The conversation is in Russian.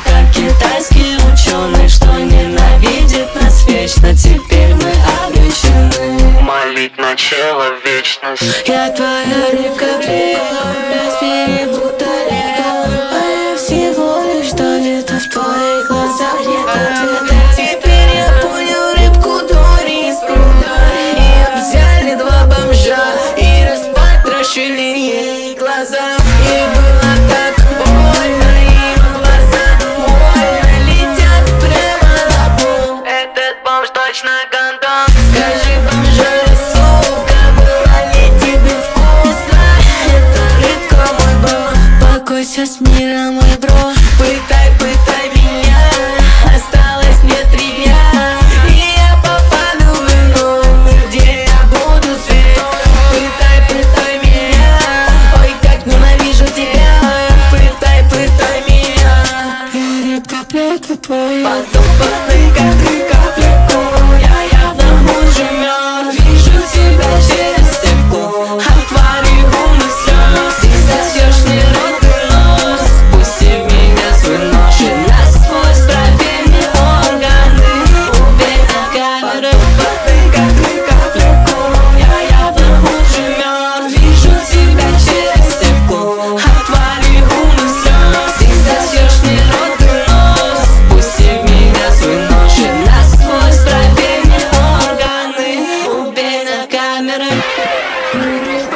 как китайский ученый, что ненавидит нас вечно. Теперь мы обречены молить начало вечность. Я твоя река, разбери бутылька, а я всего лишь где-то в твоих глазах нет ответа. Теперь я понял рыбку Дори из пруда. Ее взяли два бомжа и распотрошили ей глаза. Ей было так больно, и глаза больно летят прямо на пол. Этот бомж точно гондон. Скажи, бомжара, сука, было ли тебе вкусно? Это рыбка, мой бро. Покойся с миром, мой бро. Пытай, пытай меня, осталось мне 3 дня, и я попаду в иной мир, где я буду святой. Пытай, пытай меня, ой, как ненавижу тебя. Пытай, пытай меня. Я рыбка, плетка твоя, потом подай, как ты капельку. Я явно хуже мертв, вижу тебя через стекло. Отвори губы слез, ты сосешь мне рот и нос. Пусти в меня свой нож и насквозь пробей мне органы. Убей на камеру, подай, как ты капельку. Я явно хуже мертв, вижу тебя через стекло. Отвори губы слез, ты сосешь мне рот и нос. Пусти в меня свой нож и насквозь пробей мне органы. Убей на камеру.